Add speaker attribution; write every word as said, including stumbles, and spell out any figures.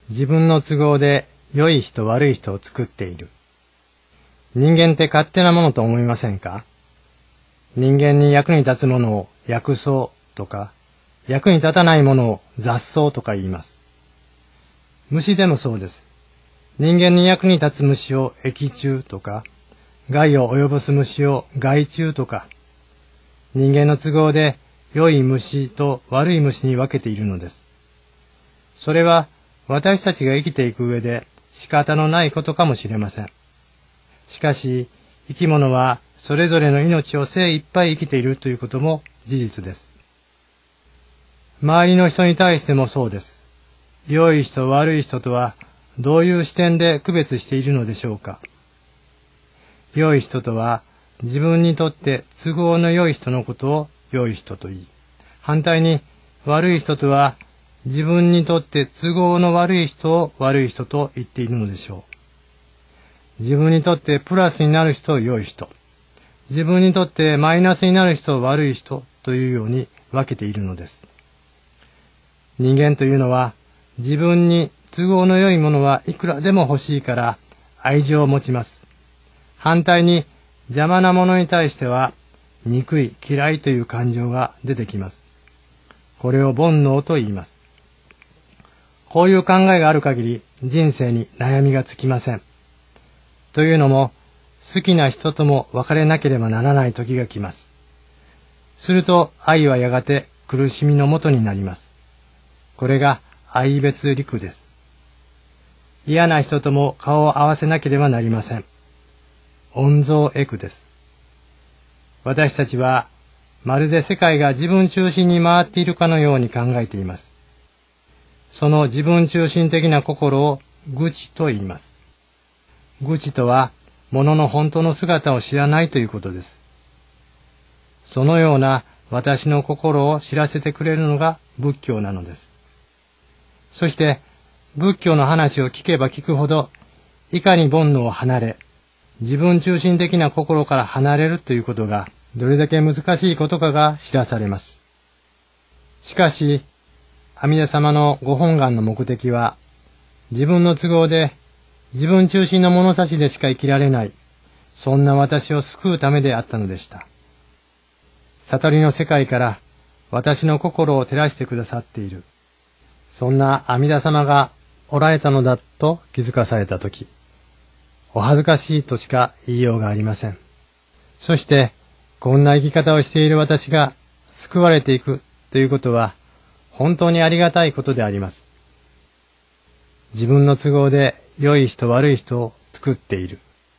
Speaker 1: 自分の都合で良い人悪い人を作っている。人間って勝手なものと思いませんか？人間に役に立つものを薬草とか、役に立たないものを雑草とか言います。虫でもそうです。人間に役に立つ虫を益虫とか、害を及ぼす虫を害虫とか、人間の都合で良い虫と悪い虫に分けているのです。それは私たちが生きていく上で仕方のないことかもしれません。しかし、生き物はそれぞれの命を精一杯生きているということも事実です。周りの人に対してもそうです。良い人悪い人とはどういう視点で区別しているのでしょうか。良い人とは自分にとって都合の良い人のことを良い人と言い、反対に悪い人とは自分にとって都合の悪い人を悪い人と言っているのでしょう。自分にとってプラスになる人を良い人、自分にとってマイナスになる人を悪い人というように分けているのです。人間というのは自分に都合の良いものはいくらでも欲しいから愛情を持ちます。反対に邪魔なものに対しては憎い嫌いという感情が出てきます。これを煩悩と言います。こういう考えがある限り人生に悩みがつきません。というのも好きな人とも別れなければならない時が来ます。すると愛はやがて苦しみのもとになります。これが愛別離苦です。嫌な人とも顔を合わせなければなりません。恩蔵会苦です。私たちはまるで世界が自分中心に回っているかのように考えています。その自分中心的な心を愚痴と言います。愚痴とは物の本当の姿を知らないということです。そのような私の心を知らせてくれるのが仏教なのです。そして仏教の話を聞けば聞くほど、いかに煩悩を離れ、自分中心的な心から離れるということがどれだけ難しいことかが知らされます。しかし、阿弥陀様のご本願の目的は、自分の都合で自分中心の物差しでしか生きられない、そんな私を救うためであったのでした。悟りの世界から私の心を照らしてくださっている。そんな阿弥陀様がおられたのだと気づかされたとき、お恥ずかしいとしか言いようがありません。そして、こんな生き方をしている私が救われていくということは、本当にありがたいことであります。自分の都合で良い人悪い人を作っている。